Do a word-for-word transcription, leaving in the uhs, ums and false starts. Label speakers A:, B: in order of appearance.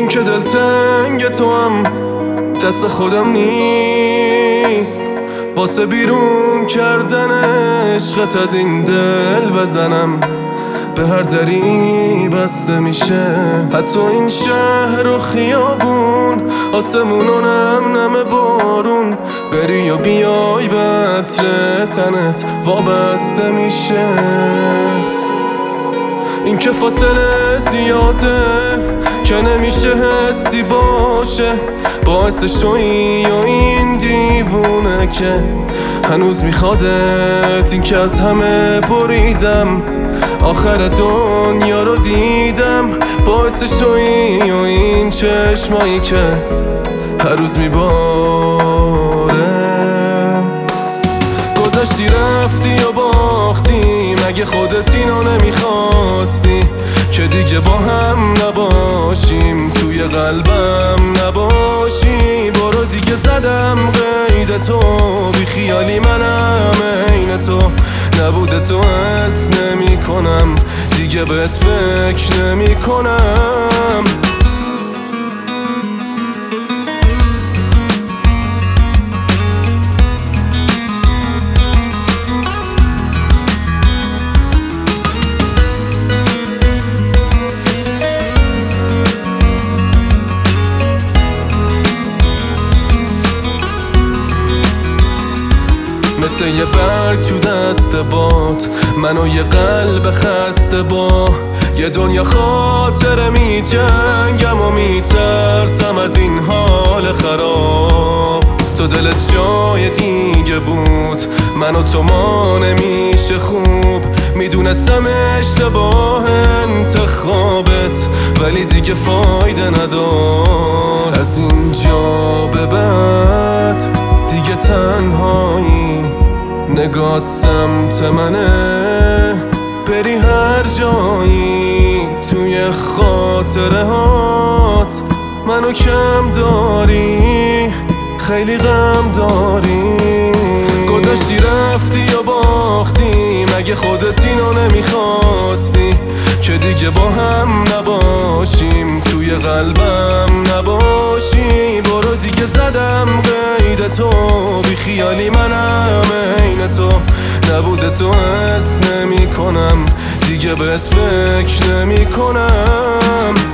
A: این که دلتنگ تو هم دست خودم نیست، واسه بیرون کردن عشقت از این دل بزنم. به هر دری بسته میشه، حتی این شهر و خیابون، آسمون و نم نم بارون. بری و بیای به عطر تنت وابسته میشه. این که فاصله زیاده که نمیشه حسی باشه، باعثش تویی و این دیوونه که هنوز میخوادت. این که از همه بریدم، آخر دنیا رو دیدم، باعثش تویی و این چشمایی که هر روز میباره. گذشتی رفتی و باختی، مگه خودت اینو نمیخواستی که دیگه با هم نباشیم، توی قلبم نباشی. برو دیگه زدم قید تو، بی خیالی منم عین تو، نبوده تو حس نمی کنم، دیگه بهت فکر نمی کنم. مثل یه برگ تو دست باد، منو یه قلب خسته با یه دنیا خاطره می جنگم و می ترسم از این حال خراب. تو دلت جای دیگه بود، من و تو ما نمیشه خوب. میدونستم اشتباه انتخابت، ولی دیگه فایده ندار. از اینجا به بعد دیگه تنهایی، نگات سمت منه، بری هر جایی. توی خاطره هات منو کم داری، خیلی غم داری. گذشتی رفتی و باختی، مگه خودت اینو نمیخواستی که دیگه با هم نباشیم، توی قلبم نباشی. برو دیگه زدم قید تو، بی خیالی منم عین تو، نبوده تو حس نمی کنم، دیگه بهت فکر نمی کنم.